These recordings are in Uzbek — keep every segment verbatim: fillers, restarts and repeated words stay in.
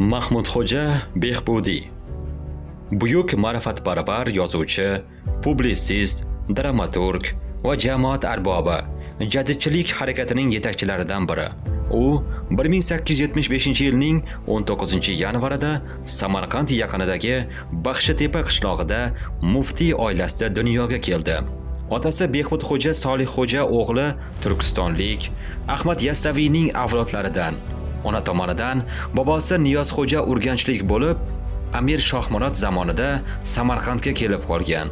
Mahmudxo'ja Behbudiy buyuk ma'rifatparvar yozuvchi, publitsist, dramaturg va jamoat arbobi, jadidchilik harakatining yetakchilaridan biri. U bir ming sakkiz yuz yetmish beshinchi yilning o'n to'qqizinchi yanvarida Samarqand yaqinidagi Baxshitepa qishlog'ida muftiy oilasida dunyoga keldi. Otasi Behbudxo'ja Solihxo'ja o'g'li turkistonlik Ahmad Yassaviyning avlodlaridan. Ona tomonidan bobosi Niyozxo'ja Urganchlik bo'lib, Amir Shohmurod zamonida Samarqandga kelib qolgan.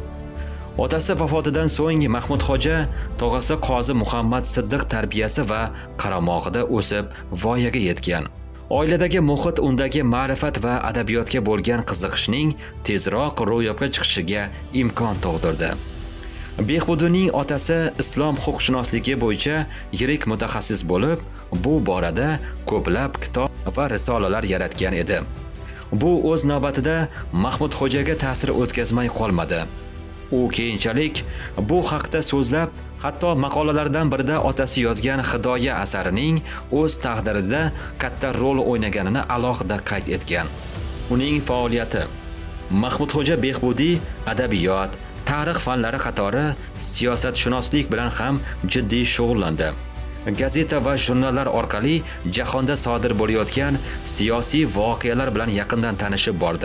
Otasi vafotidan so'ng Mahmudxo'ja tog'asi Qozi Muhammad Siddiq tarbiyasi va qaramog'ida o'sib voyaga yetgan. Oiladagi muhit undagi ma'rifat va adabiyotga bo'lgan qiziqishning tezroq ro'yobga chiqishiga imkon tug'dirdi. Behbudiyning otasi islom huquqshunosligi bo'yicha yirik mutaxassis bo'lib, bu borada ko'plab kitob va risolalar yaratgan edi. Bu o'z navbatida Mahmudxo'jaga ta'sir o'tkazmay qolmadi. U keyinchalik bu haqda so'zlab, hatto maqolalardan birida otasi yozgan Hidoya asarining o'z taqdirida katta rol o'ynaganini alohida qayd etgan. Uning faoliyati Mahmudxo'ja Behbudiy adabiyot, tarix fanlari qatori siyosatshunoslik bilan ham jiddiy shug'ullandi. Gazeta va jurnallar orqali jahonda sodir bo'layotgan siyosiy voqealar bilan yaqindan tanishib bordi.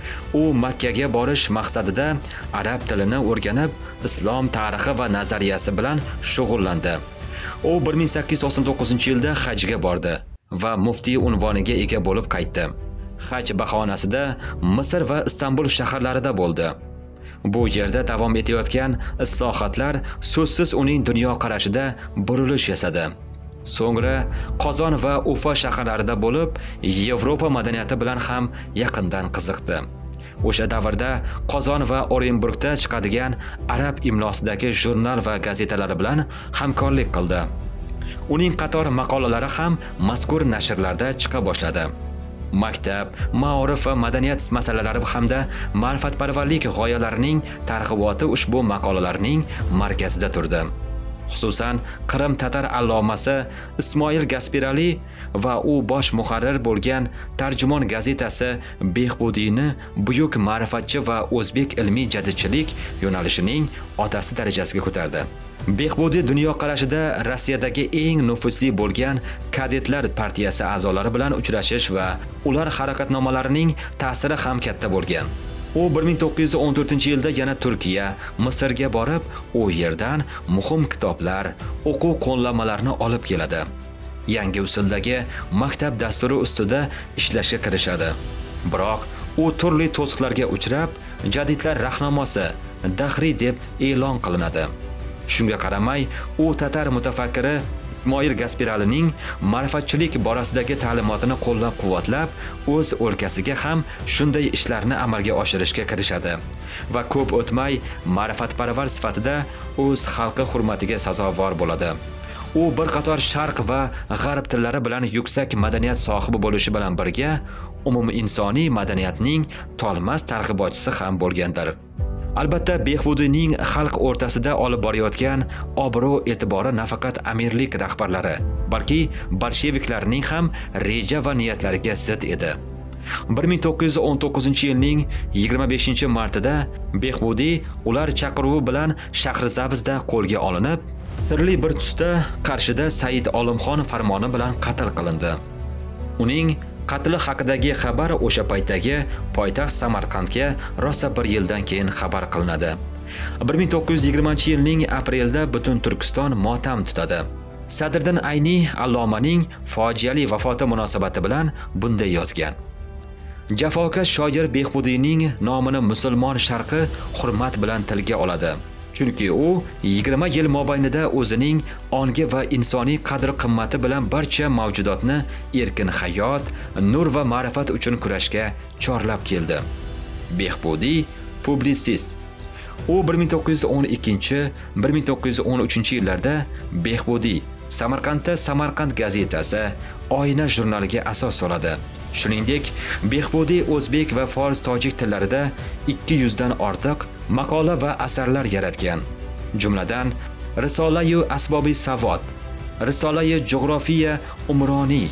U Makkaga borish maqsadida arab tilini o'rganib, islom tarixi va nazariyasi bilan shug'ullandi. U bir ming sakkiz yuz to'qson to'qqizinchi yilda hajga bordi va muftiy unvoniga ega bo'lib qaytdi. Haj bahonasida Misr va Istanbul shaharlarida bo'ldi. Bu yerda davom etayotgan islohotlar so'zsiz uning dunyoqarashida burilish yasadi. So'ngra Qozon va Ufa shaharlarida bo'lib, Yevropa madaniyati bilan ham yaqindan qiziqdi. O'sha davrda Qozon va Orenburgda chiqadigan arab imlosidagi jurnal va gazetalar bilan hamkorlik qildi. Uning qator maqolalari ham mazkur nashrlarda chiqa boshladi. Maktab, ma'rif va madaniyat masalalari hamda ma'rifatparvarlik g'oyalarining targ'iboti ushbu maqolalarning markazida turdi. Xususan, Qrim tatar allomasi Ismoil Gaspirali va u bosh muharrir bo'lgan Tarjimon gazetasi Behbudiyni buyuk ma'rifatchi va o'zbek ilmiy jadidchilik yo'nalishining otasi darajasiga ko'tardi. Behbudiy dunyoqarashida Rossiyadagi eng nufuzli bo'lgan kadetlar partiyasi a'zolari bilan uchrashish va ular harakatnomalarining ta'siri ham katta bo'lgan. U bir ming to'qqiz yuz o'n to'rtinchi yilda yana Turkiya, Misrga borib, u yerdan muhim kitoblar, o'quv qo'llanmalarini olib keladi. Yangi usuldagi maktab dasturi ustida ishlashga kirishadi. Biroq u turli to'siqlarga uchrab, jadidlar rahnamosi Dahriy deb e'lon qilinadi. Shunga qaramay, u tatar mutafakkiri Ismoil Gaspiralining ma'rifatchilik borasidagi ta'limotini qo'llab-quvvatlab, o'z o'lkasiga ham shunday ishlarni amalga oshirishga kirishadi va ko'p o'tmay ma'rifatparvar sifatida o'z xalqi hurmatiga sazovor bo'ladi. U bir qator sharq va g'arb tillari bilan yuksak madaniyat sohibi bo'lishi bilan birga, umumiy insoniy madaniyatning tolmas targ'ibotchisi ham bo'lgandir. Albatta, Behbudiyning xalq o'rtasida olib borayotgan obro' e'tibori nafaqat amirlik rahbarlari, balki bolsheviklarning ham reja va niyatlariga zid edi. bir ming to'qqiz yuz o'n to'qqizinchi yilning yigirma beshinchi martida Behbudiy ular chaqiruvi bilan Shahrisabzda qo'lga olinib, sirli bir tusda Qarshida Said Olimxon farmoni bilan qatl qilindi. Uning qatli haqidagi xabar o'sha paytdagi poytaxt Samarqandga rosa bir yildan keyin xabar qilinadi. bir ming to'qqiz yuz yigirmanchi yilning aprelida butun Turkiston motam tutadi. Sadriddin Ayni allomaning fojiali vafoti munosabati bilan bunday yozgan. Jafokash shoir Behbudiyning nomini musulmon sharqi hurmat bilan tilga oladi. Chunki u yigirma yil mobaynida o'zining ongi va insoniy qadr-qimmati bilan barcha mavjudotni erkin hayot, nur va ma'rifat uchun kurashga chorlab keldi. Behbudiy publitsist. U bir ming to'qqiz yuz o'n ikkinchi - bir ming to'qqiz yuz o'n uchinchi yillarda Behbudiy Samarqandda Samarqand gazetasi, Oyna jurnaliga asos soladi. Shuningdek, Behbudiy o'zbek va fors tojik tillarida ikki yuz dan ortiq maqola va asarlar yaratgan. Jumladan, Risola-yu Asbobi Savod, Risola-yu Jug'rofiya Umroniy,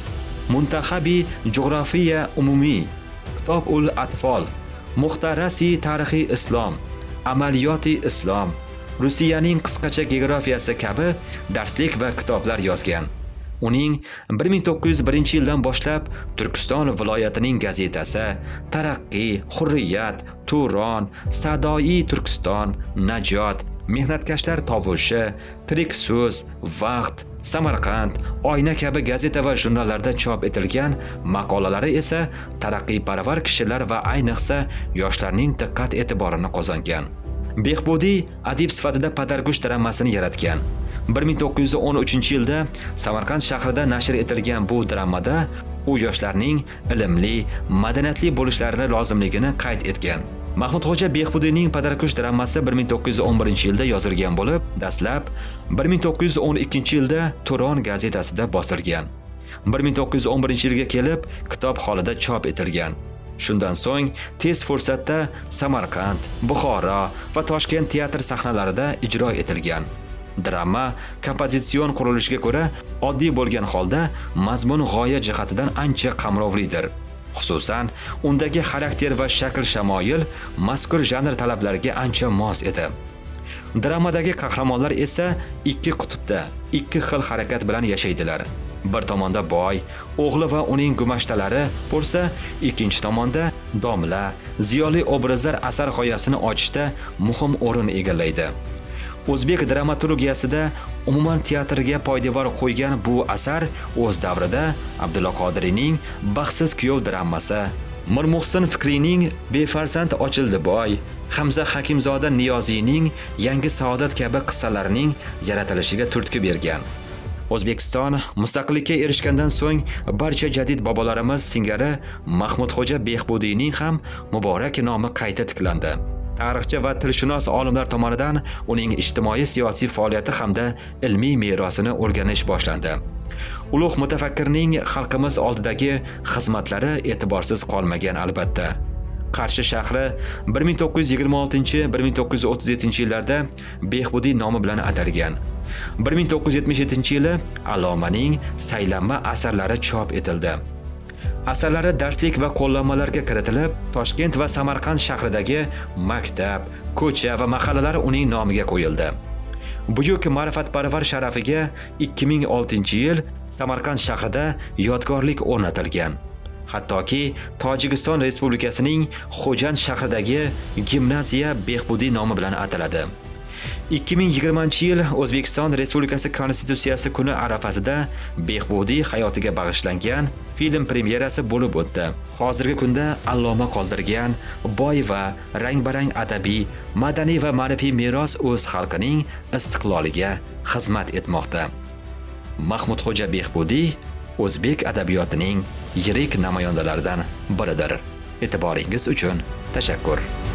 Muntaxabi Jug'rofiya umumiy, Kitob-ul Atfol, Muxtarasi Tarixiy Islom, Amaliyoti Islom, Rossiyaning qisqacha geografiyasi kabi darslik va kitoblar yozgan. Uning bir ming to'qqiz yuz birinchi yildan boshlab Turkiston viloyatining gazetasi Taraqqiy, Hurriyat, Turon, Sadoi Turkiston, Najot, Mehnatkashlar tovushi, Tirik so'z, Vaqt, Samarqand, Oyna kabi gazeta va jurnallarda chop etilgan maqolalari esa taraqqiyparvar kishilar va ayniqsa yoshlarning diqqat e'tiborini qozongan. Behbudiy adib sifatida Padargush dramasini yaratgan. bir ming to'qqiz yuz o'n uchinchi yilda Samarqand shahrida nashr etilgan bu dramada u yoshlarning ilmli, madaniyatli bo'lishlarini lozimligini qayd etgan. Mahmudxo'ja Behbudiyning Padarkush dramasi bir ming to'qqiz yuz o'n birinchi yilda yozilgan bo'lib, dastlab bir ming to'qqiz yuz o'n ikkinchi yilda Turon gazetasida bosilgan. bir ming to'qqiz yuz o'n birinchi yilga kelib kitob holida chop etilgan. Shundan so'ng tez fursatda Samarqand, Buxoro va Toshkent teatr sahnalarida ijro etilgan. Drama kompozitsion qurilishiga ko'ra oddiy bo'lgan holda mazmun g'oya jihatidan ancha qamrovlidir. Xususan, undagi xarakter va shakl shamoyil mazkur janr talablariga ancha mos edi. Dramadagi qahramonlar esa ikki qutbda, ikki xil harakat bilan yashaydilar. Bir tomonda boy, o'g'li va uning gumashtalari bo'lsa, ikkinchi tomonda domla, ziyoli obrazlar asar g'oyasini ochishda muhim o'rin egallaydi. O'zbek dramaturgiyasida umuman teatrga poydevor qo'ygan bu asar o'z davrida Abdulla Qodiriyning Baxtsiz kuyov dramasi, Mirmuhsin Fikriyning Befarzand ochildi boy, Hamza Hakimzoda Niyoziyning Yangi saodat kabi qissalarining yaratilishiga turtki bergan. O'zbekiston mustaqillikka erishgandan so'ng barcha jadid bobolarimiz singari Mahmudxo'ja Behbudiyning ham muborak nomi qayta tiklandi. Tarixchi va tilshunos olimlar tomonidan uning ijtimoiy-siyosiy faoliyati hamda ilmiy merosini o'rganish boshlandi. Ulug' mutafakkirning xalqimiz oldidagi xizmatlari e'tiborsiz qolmagan albatta. Qarshi shahri bir ming to'qqiz yuz yigirma oltinchi - bir ming to'qqiz yuz o'ttiz yettinchi yillarda Behbudiy nomi bilan atalgan. bir ming to'qqiz yuz yetmish yettinchi yili Allomaning saylanma asarlari chop etildi. Asarlari darslik va qo'llanmalarga kiritilib, Toshkent va Samarqand shahridagi maktab, ko'cha va mahallalar uning nomiga qo'yildi. Buyuk ma'rifatparvar sharafiga ikki ming oltinchi yil Samarqand shahrida yodgorlik o'rnatilgan. Hattoki Tojikiston Respublikasining Xo'jand shahridagi gimnaziya Behbudiy nomi bilan ataladi. ikki ming yigirmanchi yil O'zbekiston Respublikasi Konstitutsiyasi kuni arafasida Behbudiy hayotiga bag'ishlangan film premyerasi bo'lib o'tdi. Hozirgi kunda alloma qoldirgan boy va rang-barang adabiy, madaniy va ma'rifiy meros o'z xalqining istiqloliga xizmat etmoqda. Mahmudxo'ja Behbudiy o'zbek adabiyotining yirik namoyandalaridan biridir. E'tiboringiz uchun tashakkur.